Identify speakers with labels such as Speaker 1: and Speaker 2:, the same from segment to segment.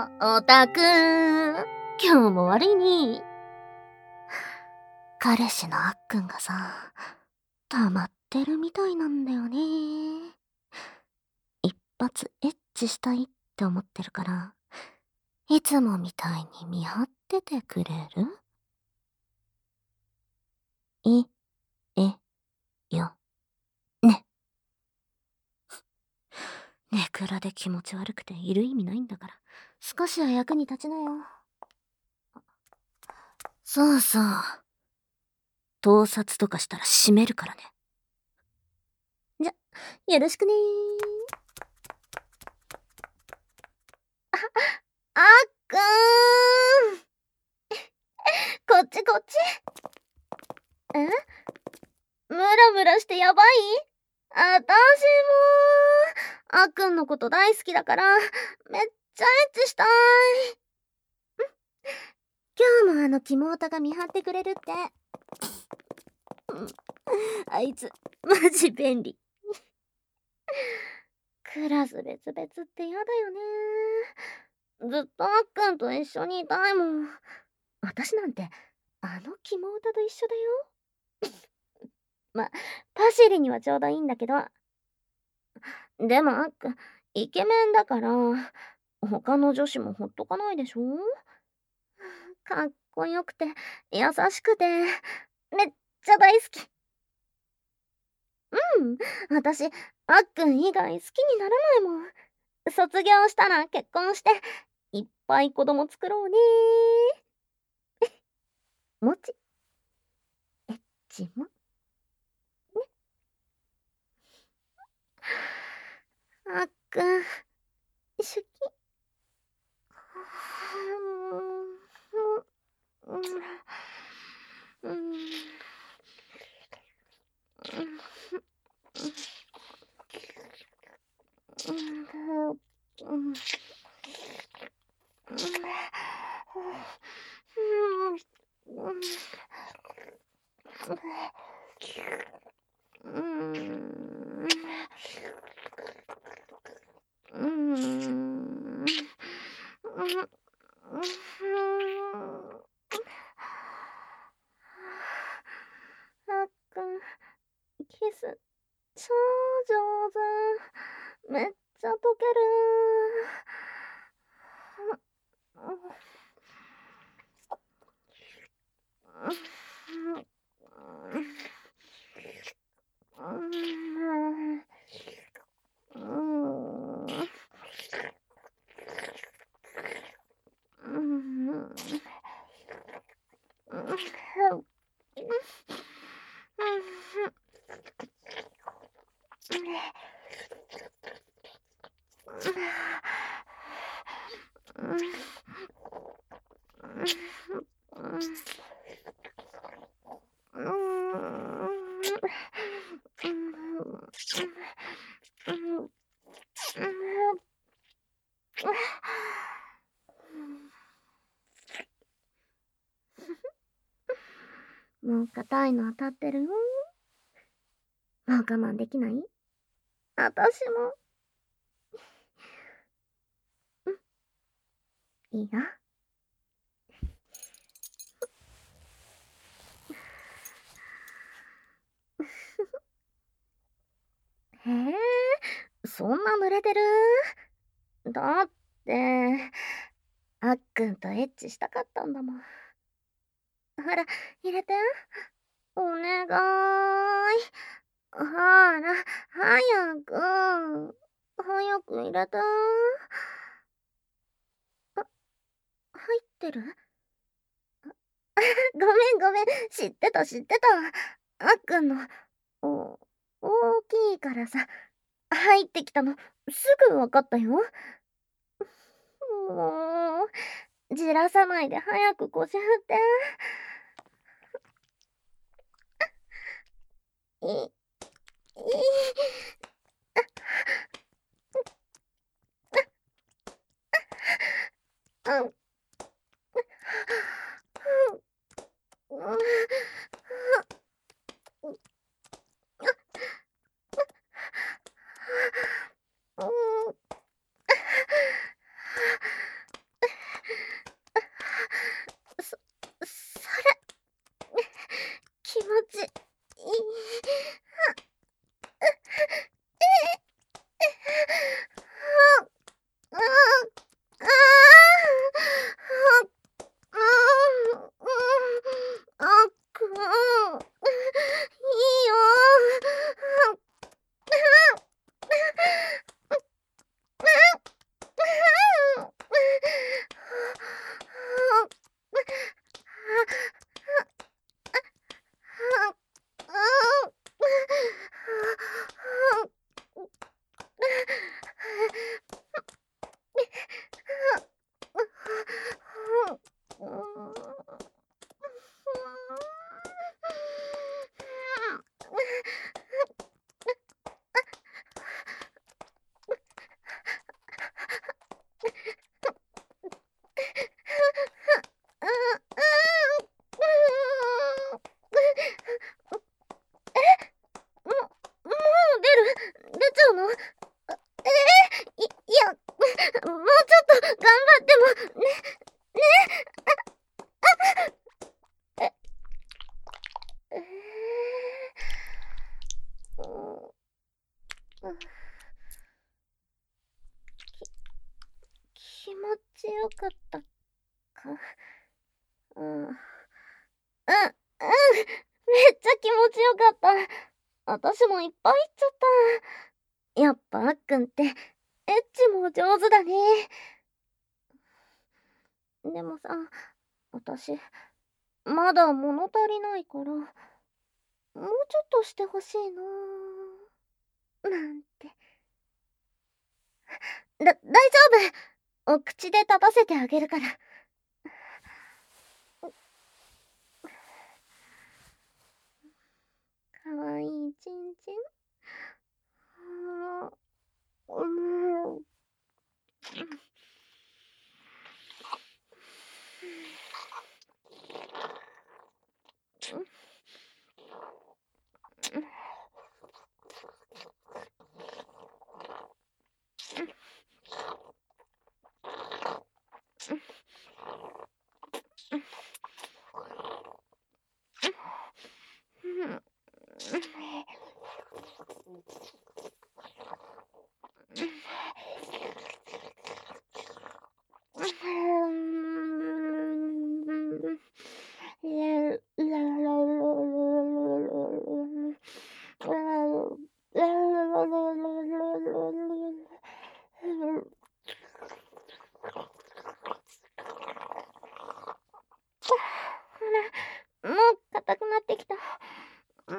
Speaker 1: オタク今日も悪いに。彼氏のあっくんがさ、溜まってるみたいなんだよね。一発エッチしたいって思ってるから、いつもみたいに見張っててくれる？い、え、よ、ね。ネクラで気持ち悪くている意味ないんだから、少しは役に立ちなよ。そうそう。盗撮とかしたら閉めるからね。じゃ、よろしくねあっくーんこっちこっち。え？ムラムラしてやばい？あたしもあっくんのこと大好きだから、めっちゃエッチしたい。今日もあのキモオタが見張ってくれるって。あいつ、マジ便利。クラス別々ってやだよね。ずっとあっくんと一緒にいたいもん。私なんて、あのキモオタと一緒だよ。ま、パシリにはちょうどいいんだけど。でもあっくん、イケメンだから、他の女子もほっとかないでしょ？かっこよくて、優しくて、めっちゃ大好き。うん、私、あっくん以外好きにならないもん。卒業したら結婚して、いっぱい子供作ろうね。もち、エッチも。あっくん、好き。うん、うん、うん、あっくん、キス、超上手。めっちゃ溶ける。もう硬いの当たってるよ。もう我慢できない？あたしも。いいよ。へえ、そんな濡れてる？だって、あっくんとエッチしたかったんだもん。ほら、入れて。お願い。ほら、早く。早く入れて。入ってる？ごめんごめん。知ってた知ってた。あっくんの、お、大きいからさ、入ってきたの、すぐわかったよ。もう、じらさないで早く腰振って。い、い、うん、うん、うん、 うん気持ちよかったか。うん。うん、うん、めっちゃ気持ちよかった。私もいっぱい言っちゃった。やっぱあっくんって、エッチも上手だね。でもさ、私、まだ物足りないから、もうちょっとしてほしいなぁ。なんて。大丈夫。お口で立たせてあげるから。かわいいちんちん。あーうん。もう硬くなってきた。うん。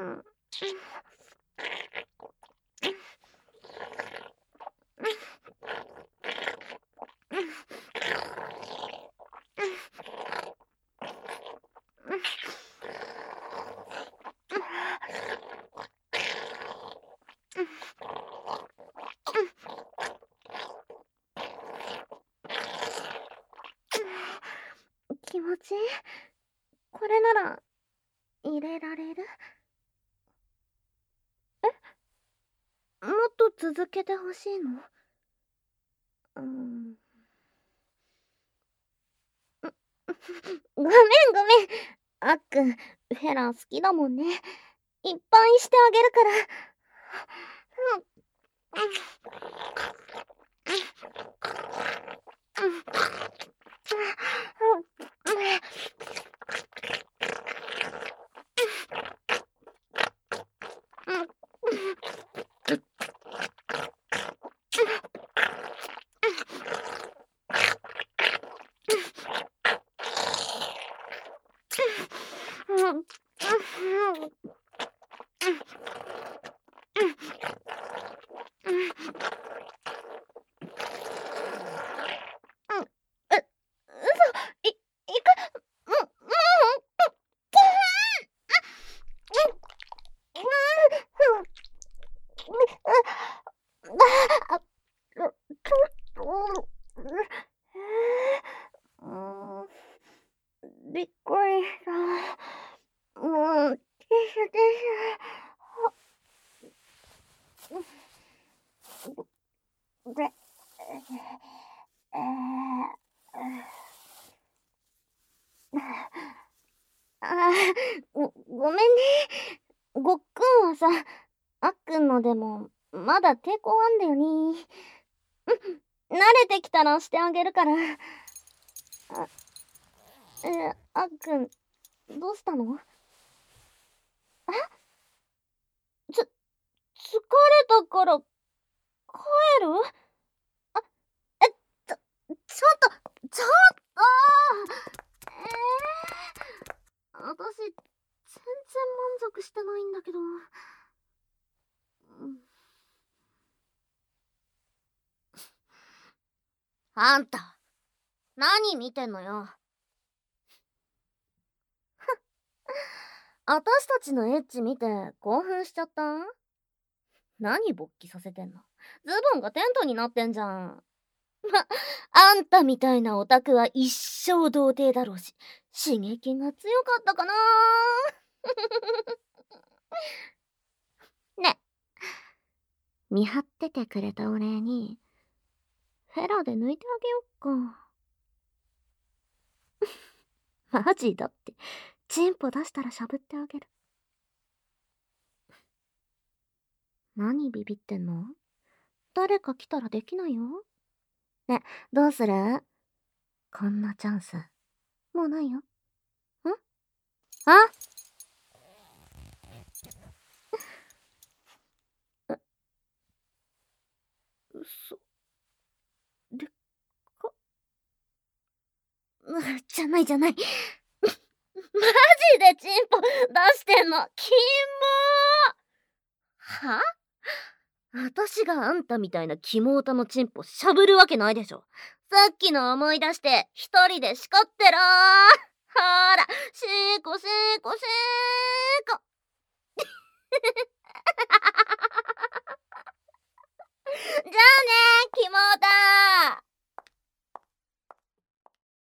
Speaker 1: 気持ちいい。これなら入れられる？もっと続けてほしいの？うん。ごめんごめん。あっくん、フェラ好きだもんね。いっぱいしてあげるから。びっくりした。もう、ティッシュティッシュ。で、えごめんね。ごっくんはさ、あっくんのでも、まだ抵抗あんだよね。慣れてきたらしてあげるから。あっくん、どうしたの？つ、疲れたから帰る？あ、え、ちょ、ちょっと、ちょっと私、全然満足してないんだけど。うん、あんた、何見てんのよ。私たちのエッチ見て興奮しちゃった？何勃起させてんの？ズボンがテントになってんじゃん。あんたみたいなオタクは一生童貞だろうし、刺激が強かったかな。ね、見張っててくれたお礼に、フェラで抜いてあげよっか。マジだって、チンポ出したらしゃぶってあげる。 何ビビってんの？誰か来たらできないよ。ね、どうする？こんなチャンス、もうないよ。ん？あ？嘘。でっか。じゃないじゃない。マジでチンポ出してんの？キモー。は？私があんたみたいなキモータのチンポしゃぶるわけないでしょ。さっきの思い出して一人でしこってろー。ほーら、しーこしーこしーこ。じゃあねー、キモーター。